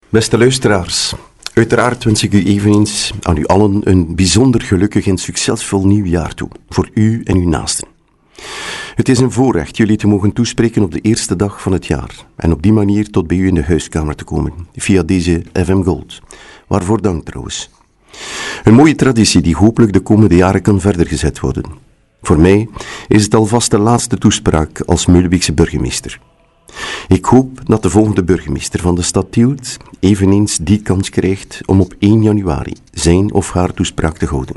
Beste luisteraars, uiteraard wens ik u eveneens aan u allen een bijzonder gelukkig en succesvol nieuw jaar toe, voor u en uw naasten. Het is een voorrecht jullie te mogen toespreken op de eerste dag van het jaar en op die manier tot bij u in de huiskamer te komen, via deze FM Gold. Waarvoor dank trouwens. Een mooie traditie die hopelijk de komende jaren kan verder gezet worden. Voor mij is het alvast de laatste toespraak als Meulebeekse burgemeester. Ik hoop dat de volgende burgemeester van de stad Tielt eveneens die kans krijgt om op 1 januari zijn of haar toespraak te houden.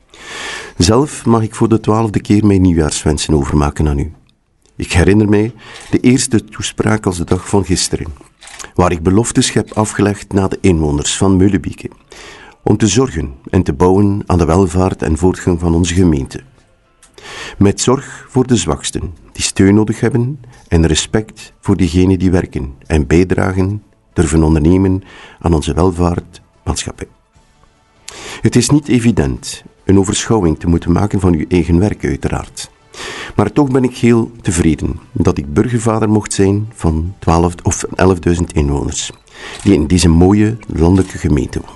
Zelf mag ik voor de 12e keer mijn nieuwjaarswensen overmaken aan u. Ik herinner mij de eerste toespraak als de dag van gisteren, waar ik beloftes heb afgelegd naar de inwoners van Meulebeke, om te zorgen en te bouwen aan de welvaart en voortgang van onze gemeente. Met zorg voor de zwaksten, die steun nodig hebben, en respect voor diegenen die werken en bijdragen, durven ondernemen aan onze welvaartmaatschappij. Het is niet evident een overschouwing te moeten maken van uw eigen werk, uiteraard. Maar toch ben ik heel tevreden dat ik burgervader mocht zijn van 11.000 inwoners, die in deze mooie landelijke gemeente wonen.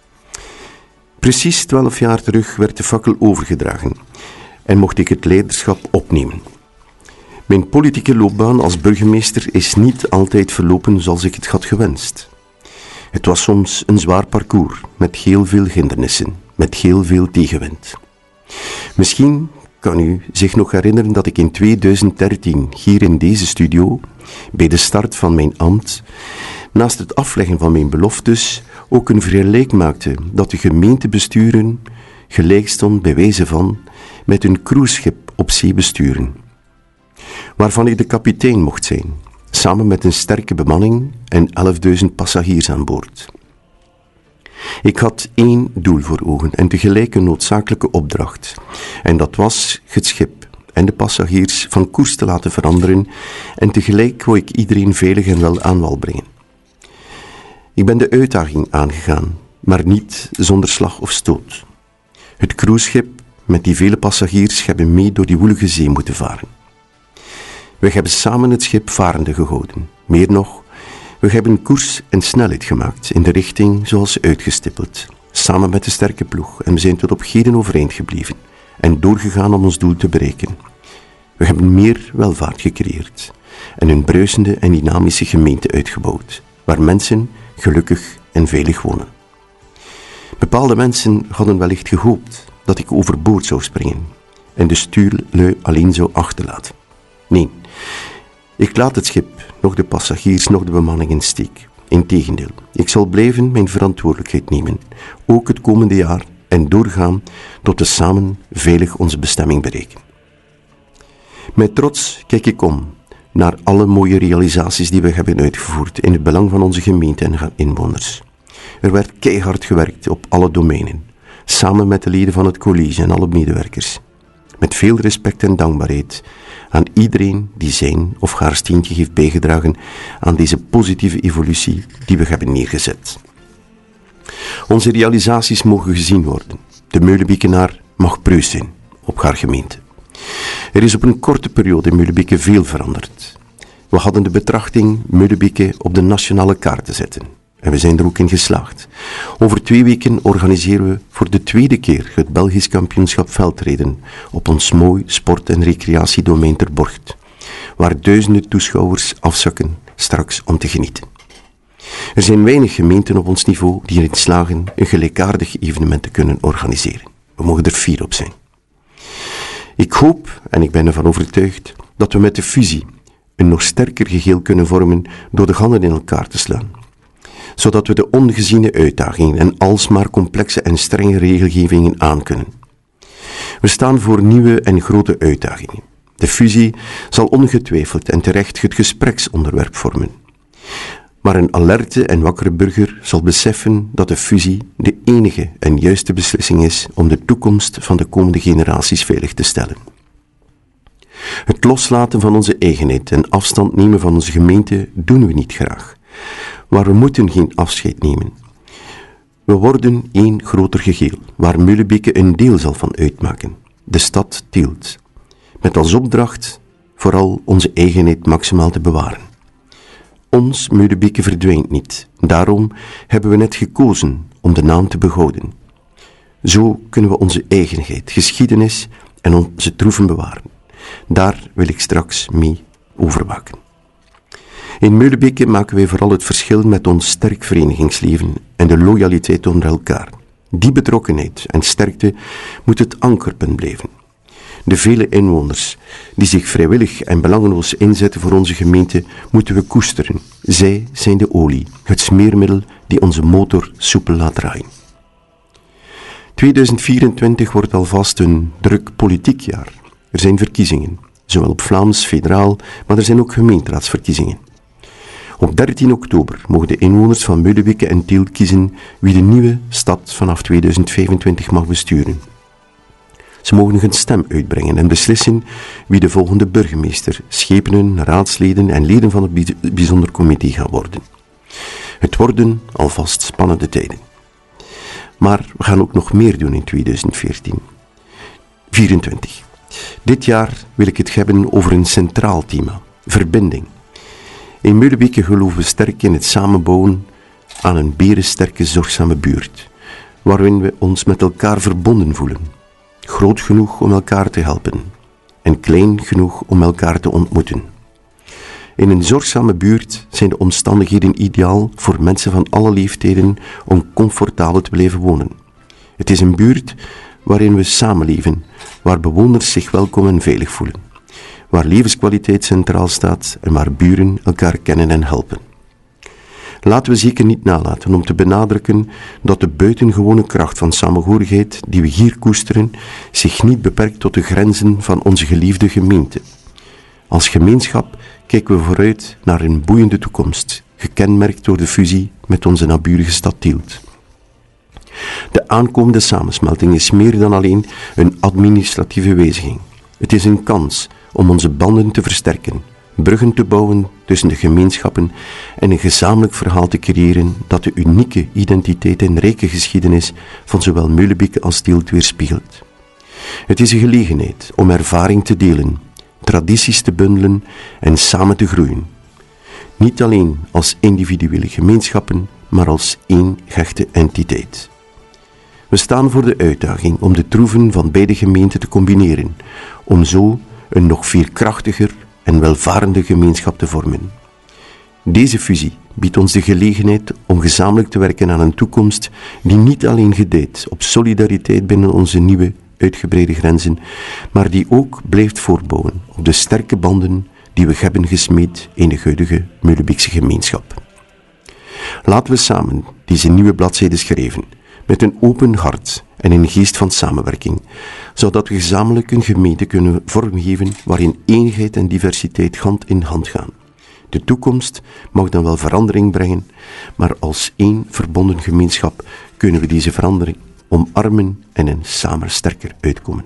Precies 12 jaar terug werd de fakkel overgedragen en mocht ik het leiderschap opnemen. Mijn politieke loopbaan als burgemeester is niet altijd verlopen zoals ik het had gewenst. Het was soms een zwaar parcours, met heel veel hindernissen, met heel veel tegenwind. Misschien kan u zich nog herinneren dat ik in 2013 hier in deze studio, bij de start van mijn ambt, naast het afleggen van mijn beloftes, ook een vergelijk maakte dat de gemeentebesturen gelijk stond bij wijze van met een cruiseschip op zee besturen, waarvan ik de kapitein mocht zijn, samen met een sterke bemanning en 11.000 passagiers aan boord. Ik had 1 doel voor ogen en tegelijk een noodzakelijke opdracht, en dat was het schip en de passagiers van koers te laten veranderen, en tegelijk wou ik iedereen veilig en wel aan wal brengen. Ik ben de uitdaging aangegaan, maar niet zonder slag of stoot. Het cruiseschip met die vele passagiers hebben mee door die woelige zee moeten varen. We hebben samen het schip varende gehouden. Meer nog, we hebben koers en snelheid gemaakt in de richting zoals uitgestippeld, samen met de sterke ploeg, en we zijn tot op heden overeind gebleven en doorgegaan om ons doel te bereiken. We hebben meer welvaart gecreëerd en een bruisende en dynamische gemeente uitgebouwd, waar mensen gelukkig en veilig wonen. Bepaalde mensen hadden wellicht gehoopt dat ik overboord zou springen en de stuurlui alleen zou achterlaten. Nee, ik laat het schip, nog de passagiers, nog de bemanning in steek. Integendeel, ik zal blijven mijn verantwoordelijkheid nemen, ook het komende jaar, en doorgaan tot we samen veilig onze bestemming bereiken. Met trots kijk ik om naar alle mooie realisaties die we hebben uitgevoerd in het belang van onze gemeente en inwoners. Er werd keihard gewerkt op alle domeinen, samen met de leden van het college en alle medewerkers. Met veel respect en dankbaarheid aan iedereen die zijn of haar steentje heeft bijgedragen aan deze positieve evolutie die we hebben neergezet. Onze realisaties mogen gezien worden. De Meulebekenaar mag preus zijn op haar gemeente. Er is op een korte periode in Meulebeke veel veranderd. We hadden de betrachting Meulebeke op de nationale kaart te zetten. En we zijn er ook in geslaagd. Over 2 weken organiseren we voor de 2e keer het Belgisch kampioenschap veldrijden op ons mooi sport- en recreatiedomein Ter Borcht, waar duizenden toeschouwers afzakken straks om te genieten. Er zijn weinig gemeenten op ons niveau die erin slagen een gelijkaardig evenement te kunnen organiseren. We mogen er fier op zijn. Ik hoop, en ik ben ervan overtuigd, dat we met de fusie een nog sterker geheel kunnen vormen door de handen in elkaar te slaan, zodat we de ongeziene uitdagingen en alsmaar complexe en strenge regelgevingen aankunnen. We staan voor nieuwe en grote uitdagingen. De fusie zal ongetwijfeld en terecht het gespreksonderwerp vormen. Maar een alerte en wakkere burger zal beseffen dat de fusie de enige en juiste beslissing is om de toekomst van de komende generaties veilig te stellen. Het loslaten van onze eigenheid en afstand nemen van onze gemeente doen we niet graag. Maar we moeten geen afscheid nemen. We worden één groter geheel, waar Meulebeke een deel zal van uitmaken. De stad Tielt. Met als opdracht vooral onze eigenheid maximaal te bewaren. Ons Meulebeke verdwijnt niet. Daarom hebben we net gekozen om de naam te behouden. Zo kunnen we onze eigenheid, geschiedenis en onze troeven bewaren. Daar wil ik straks mee overwaken. In Meulebeke maken wij vooral het verschil met ons sterk verenigingsleven en de loyaliteit onder elkaar. Die betrokkenheid en sterkte moet het ankerpunt blijven. De vele inwoners die zich vrijwillig en belangeloos inzetten voor onze gemeente, moeten we koesteren. Zij zijn de olie, het smeermiddel die onze motor soepel laat draaien. 2024 wordt alvast een druk politiek jaar. Er zijn verkiezingen, zowel op Vlaams, federaal, maar er zijn ook gemeenteraadsverkiezingen. Op 13 oktober mogen de inwoners van Meulebeke en Tielt kiezen wie de nieuwe stad vanaf 2025 mag besturen. Ze mogen hun stem uitbrengen en beslissen wie de volgende burgemeester, schepenen, raadsleden en leden van het bijzonder comité gaan worden. Het worden alvast spannende tijden. Maar we gaan ook nog meer doen in 2024. Dit jaar wil ik het hebben over een centraal thema, verbinding. In Meulebeke geloven we sterk in het samenbouwen aan een berensterke, zorgzame buurt, waarin we ons met elkaar verbonden voelen. Groot genoeg om elkaar te helpen en klein genoeg om elkaar te ontmoeten. In een zorgzame buurt zijn de omstandigheden ideaal voor mensen van alle leeftijden om comfortabel te blijven wonen. Het is een buurt waarin we samenleven, waar bewoners zich welkom en veilig voelen, waar levenskwaliteit centraal staat en waar buren elkaar kennen en helpen. Laten we zeker niet nalaten om te benadrukken dat de buitengewone kracht van samenhorigheid die we hier koesteren zich niet beperkt tot de grenzen van onze geliefde gemeente. Als gemeenschap kijken we vooruit naar een boeiende toekomst, gekenmerkt door de fusie met onze naburige stad Tielt. De aankomende samensmelting is meer dan alleen een administratieve wijziging. Het is een kans om onze banden te versterken, bruggen te bouwen tussen de gemeenschappen en een gezamenlijk verhaal te creëren dat de unieke identiteit en rijke geschiedenis van zowel Meulebeke als Tielt weerspiegelt. Het is een gelegenheid om ervaring te delen, tradities te bundelen en samen te groeien. Niet alleen als individuele gemeenschappen, maar als één gehechte entiteit. We staan voor de uitdaging om de troeven van beide gemeenten te combineren, om zo een nog veerkrachtiger en welvarende gemeenschap te vormen. Deze fusie biedt ons de gelegenheid om gezamenlijk te werken aan een toekomst die niet alleen gedijt op solidariteit binnen onze nieuwe, uitgebreide grenzen, maar die ook blijft voortbouwen op de sterke banden die we hebben gesmeed in de huidige Meulebekse gemeenschap. Laten we samen deze nieuwe bladzijde schrijven, met een open hart en een geest van samenwerking, zodat we gezamenlijk een gemeente kunnen vormgeven waarin eenheid en diversiteit hand in hand gaan. De toekomst mag dan wel verandering brengen, maar als één verbonden gemeenschap kunnen we deze verandering omarmen en er samen sterker uitkomen.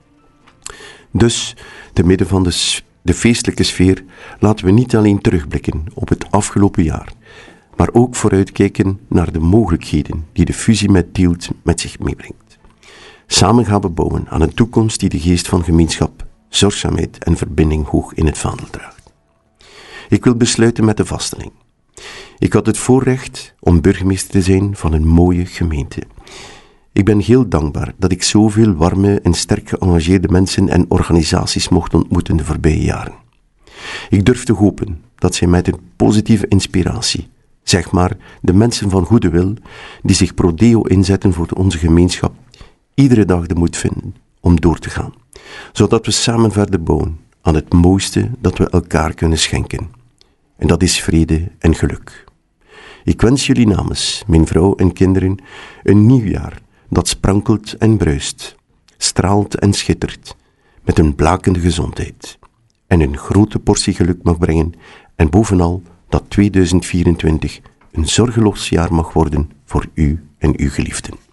Dus, te midden van de feestelijke sfeer, laten we niet alleen terugblikken op het afgelopen jaar, maar ook vooruitkijken naar de mogelijkheden die de fusie met Tielt met zich meebrengt. Samen gaan we bouwen aan een toekomst die de geest van gemeenschap, zorgzaamheid en verbinding hoog in het vaandel draagt. Ik wil besluiten met de vaststelling. Ik had het voorrecht om burgemeester te zijn van een mooie gemeente. Ik ben heel dankbaar dat ik zoveel warme en sterk geëngageerde mensen en organisaties mocht ontmoeten de voorbije jaren. Ik durf te hopen dat zij met een positieve inspiratie, zeg maar de mensen van goede wil, die zich pro deo inzetten voor onze gemeenschap, iedere dag de moed vinden om door te gaan, zodat we samen verder bouwen aan het mooiste dat we elkaar kunnen schenken. En dat is vrede en geluk. Ik wens jullie namens mijn vrouw en kinderen een nieuw jaar dat sprankelt en bruist, straalt en schittert, met een blakende gezondheid en een grote portie geluk mag brengen en bovenal dat 2024 een zorgeloos jaar mag worden voor u en uw geliefden.